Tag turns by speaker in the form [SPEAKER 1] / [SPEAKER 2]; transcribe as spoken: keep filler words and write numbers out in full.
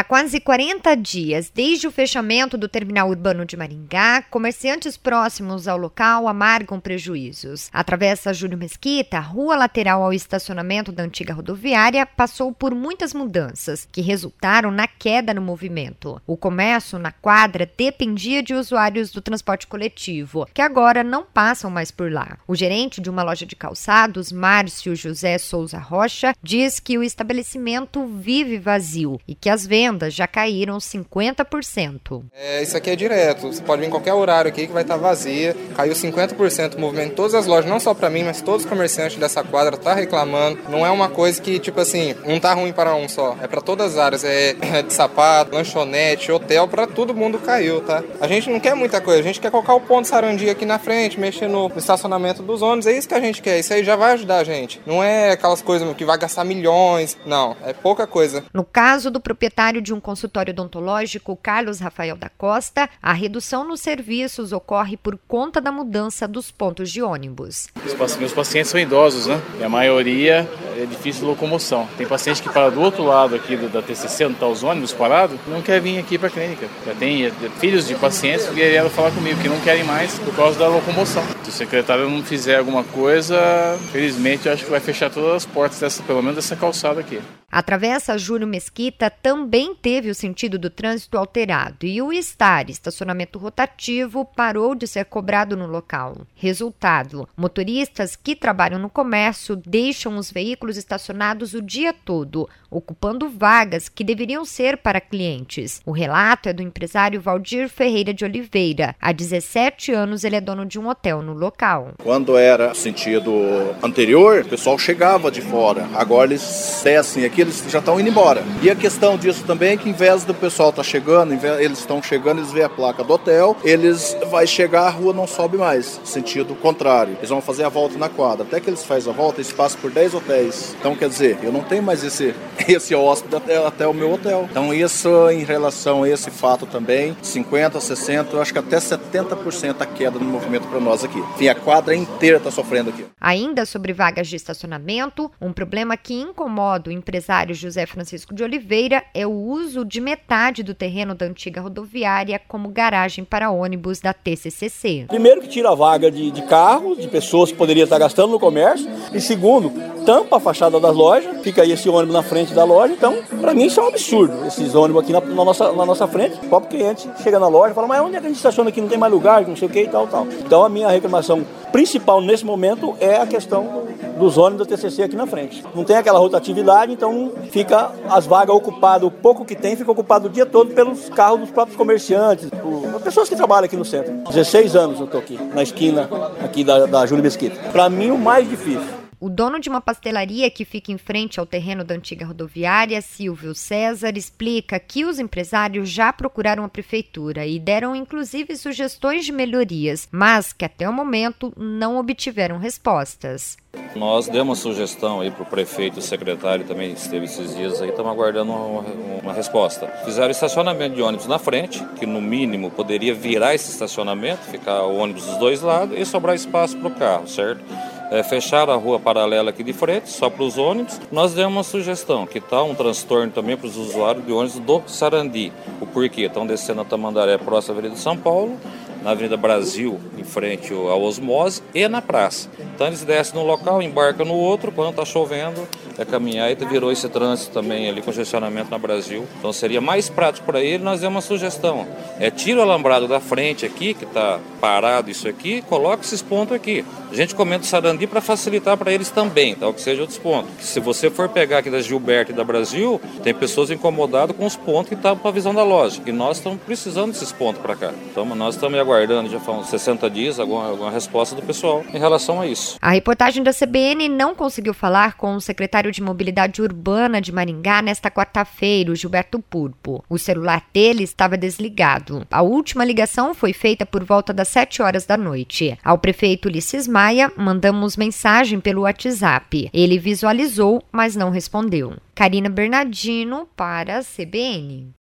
[SPEAKER 1] Há quase quarenta dias, desde o fechamento do terminal urbano de Maringá, comerciantes próximos ao local amargam prejuízos. A Travessa Júlio Mesquita, rua lateral ao estacionamento da antiga rodoviária, passou por muitas mudanças, que resultaram na queda no movimento. O comércio na quadra dependia de usuários do transporte coletivo, que agora não passam mais por lá. O gerente de uma loja de calçados, Márcio José Souza Rocha, diz que o estabelecimento vive vazio e que as vendas já caíram cinquenta por cento.
[SPEAKER 2] É, isso aqui é direto, você pode vir em qualquer horário aqui que vai estar vazia. Caiu cinquenta por cento o movimento em todas as lojas, não só para mim, mas todos os comerciantes dessa quadra tá reclamando. Não é uma coisa que, tipo assim, não tá ruim para um só, é para todas as áreas, é de sapato, lanchonete, hotel, para todo mundo caiu, tá? A gente não quer muita coisa, a gente quer colocar o ponto Sarandi aqui na frente, mexer no estacionamento dos ônibus, é isso que a gente quer, isso aí já vai ajudar a gente. Não é aquelas coisas que vai gastar milhões, não, é pouca coisa.
[SPEAKER 1] No caso do proprietário de um consultório odontológico, Carlos Rafael da Costa, a redução nos serviços ocorre por conta da mudança dos pontos de ônibus.
[SPEAKER 3] Os meus pacientes são idosos, né? E a maioria é difícil de locomoção. Tem paciente que para do outro lado aqui do, da T C C, onde estão os ônibus parados, não quer vir aqui para a clínica. Já tem filhos de pacientes que vieram falar comigo que não querem mais por causa da locomoção. Se o secretário não fizer alguma coisa, felizmente eu acho que vai fechar todas as portas, dessa, pelo menos dessa calçada aqui.
[SPEAKER 1] A Travessa Júlio Mesquita também teve o sentido do trânsito alterado e o Star, estacionamento rotativo, parou de ser cobrado no local. Resultado, motoristas que trabalham no comércio deixam os veículos estacionados o dia todo, ocupando vagas que deveriam ser para clientes. O relato é do empresário Valdir Ferreira de Oliveira. Há dezessete anos ele é dono de um hotel no local.
[SPEAKER 4] Quando era sentido anterior, o pessoal chegava de fora. Agora eles descem aqui, eles já estão indo embora. E a questão disso também é que, em vez do pessoal estar tá chegando, eles estão chegando, eles veem a placa do hotel, eles vai chegar, a rua não sobe mais, sentido contrário. Eles vão fazer a volta na quadra. Até que eles fazem a volta, eles passam por dez hotéis. Então, quer dizer, eu não tenho mais esse, esse hóspede até, até o meu hotel. Então, isso em relação a esse fato também, cinquenta, sessenta, eu acho que até setenta por cento a queda no movimento para nós aqui. Enfim, a quadra inteira está sofrendo aqui.
[SPEAKER 1] Ainda sobre vagas de estacionamento, um problema que incomoda o empresário José Francisco de Oliveira é o uso de metade do terreno da antiga rodoviária como garagem para ônibus da T C C C.
[SPEAKER 5] Primeiro que tira a vaga de, de carro, de pessoas que poderiam estar gastando no comércio, e segundo, tampa a fachada das lojas, fica aí esse ônibus na frente da loja. Então, para mim isso é um absurdo, esses ônibus aqui na, na, nossa, na nossa frente. O próprio cliente chega na loja e fala, mas onde é que a gente estaciona aqui? Não tem mais lugar, não sei o que e tal, tal. Então a minha reclamação principal nesse momento é a questão dos ônibus da T C C aqui na frente. Não tem aquela rotatividade, então fica as vagas ocupadas, o pouco que tem fica ocupado o dia todo pelos carros dos próprios comerciantes, por pessoas que trabalham aqui no centro. dezesseis anos eu estou aqui, na esquina aqui da, da Júlio Mesquita. Para mim o mais difícil.
[SPEAKER 1] O dono de uma pastelaria que fica em frente ao terreno da antiga rodoviária, Silvio César, explica que os empresários já procuraram a prefeitura e deram inclusive sugestões de melhorias, mas que até o momento não obtiveram respostas.
[SPEAKER 6] Nós demos sugestão aí para o prefeito e o secretário também esteve esses dias aí, estamos aguardando uma, uma resposta. Fizeram estacionamento de ônibus na frente, que no mínimo poderia virar esse estacionamento, ficar o ônibus dos dois lados e sobrar espaço para o carro, certo? É, fecharam a rua paralela aqui de frente, só para os ônibus. Nós demos uma sugestão, que está um transtorno também para os usuários de ônibus do Sarandi. O porquê? Estão descendo a Tamandaré, próxima à Avenida São Paulo, na Avenida Brasil, em frente ao Osmose, e na praça. Então eles descem num local, embarcam no outro, quando está chovendo, é caminhar, e virou esse trânsito também ali, congestionamento na Brasil. Então seria mais prático para ele. Nós demos uma sugestão, é tira o alambrado da frente aqui, que está parado isso aqui, e coloca esses pontos aqui. A gente comenta o Sarandi para facilitar para eles também, tá? Que seja outros pontos. Se você for pegar aqui da Gilberto e da Brasil, tem pessoas incomodadas com os pontos que estavam para a visão da loja, e nós estamos precisando desses pontos para cá. Então nós estamos aguardando, já faz uns sessenta dias, alguma, alguma resposta do pessoal em relação a isso.
[SPEAKER 1] A reportagem da C B N não conseguiu falar com o secretário de Mobilidade Urbana de Maringá nesta quarta-feira, o Gilberto Purpo. O celular dele estava desligado. A última ligação foi feita por volta das sete horas da noite. Ao prefeito Ulisses Maia, mandamos mensagem pelo WhatsApp. Ele visualizou, mas não respondeu. Karina Bernardino para a C B N.